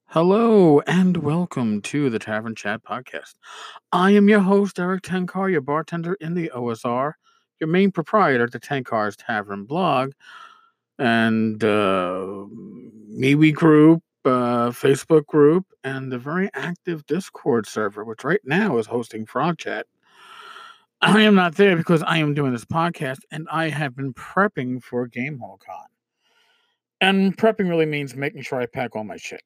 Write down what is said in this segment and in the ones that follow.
Hello and welcome to the Tavern Chat Podcast. I am your host, Eric Tenkar, your bartender in the OSR, your main proprietor at the Tenkar's Tavern blog, and MeWe group, Facebook group, and the very active Discord server, which right now is hosting Frog Chat. I am not there because I am doing this podcast, and I have been prepping for Game Hall Con. And prepping really means making sure I pack all my shit.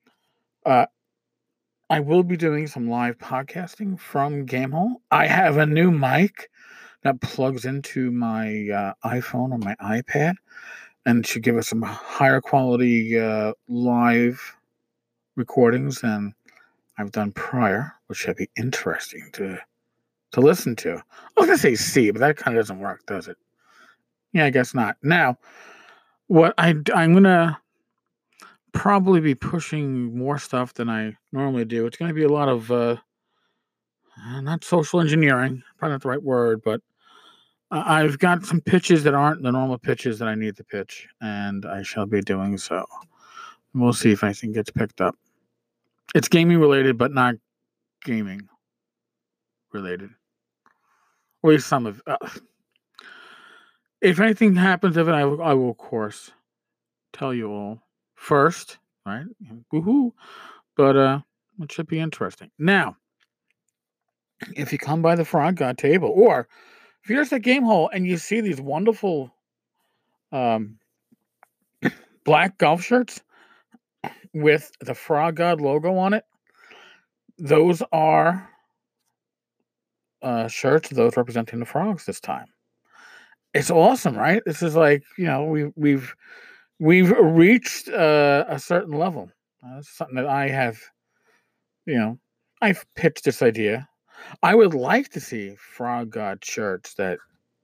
I will be doing some live podcasting from Gamehole. I have a new mic that plugs into my iPhone or my iPad and should give us some higher quality live recordings than I've done prior, which should be interesting to listen to. I was going to say see, but that kind of doesn't work, does it? Yeah, I guess not. Now, what I'm going to probably be pushing more stuff than I normally do. It's going to be a lot of not social engineering, probably not the right word, but I've got some pitches that aren't the normal pitches that I need to pitch, and I shall be doing so. We'll see if anything gets picked up. It's gaming related, but not gaming related. Or at least some of. If anything happens of it, I will of course tell you all first, right? Woohoo! But it should be interesting. Now, if you come by the Frog God table, or if you're just at Game Hall and you see these wonderful black golf shirts with the Frog God logo on it, those are shirts, those representing the frogs this time. It's awesome, right? This is like, we've reached a certain level. Something that I have, I've pitched this idea. I would like to see Frog God shirts that,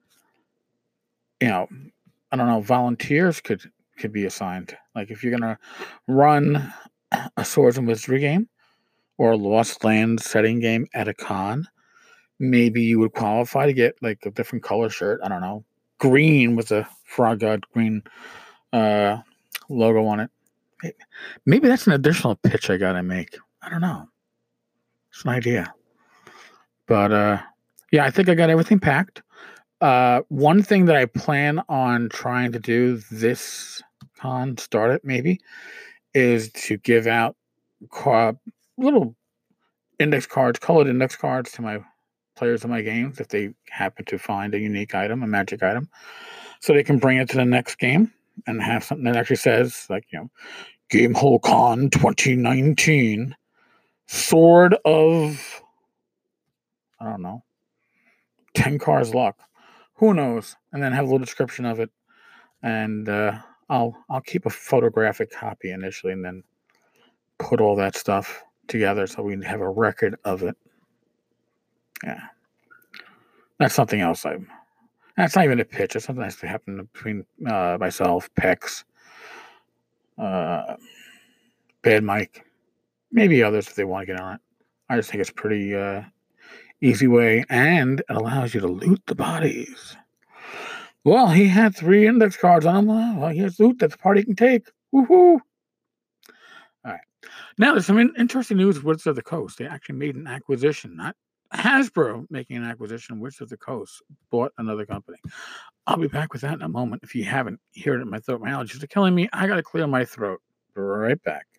I don't know, volunteers could be assigned. Like if you're gonna run a Swords and Wizardry game or a Lost Lands setting game at a con, maybe you would qualify to get like a different color shirt. I don't know, green with a Frog God green logo on it. Maybe that's an additional pitch I gotta make. I don't know. It's an idea. But yeah, I think I got everything packed. One thing that I plan on trying to do this con, start it maybe, is to give out little index cards, colored index cards to my players of my games if they happen to find a unique item, a magic item, so they can bring it to the next game and have something that actually says, like, Game Hall Con 2019, Sword of, I don't know, Tenkar's Luck. Who knows? And then have a little description of it. And I'll keep a photographic copy initially and then put all that stuff together so we can have a record of it. Yeah. That's something else. That's not even a pitch. It's something that's to happen between myself, Pex, Bad Mike, maybe others if they want to get on it. I just think it's pretty easy way, and it allows you to loot the bodies. Well, he had 3 index cards on him. Well, here's loot that the party can take. Woohoo! All right. Now, there's some interesting news with Wizards of the Coast. They actually made an acquisition, not Hasbro making an acquisition. Wizards of the Coast bought another company. I'll be back with that in a moment. If you haven't heard it, my throat, my allergies are killing me. I got to clear my throat. Be right back.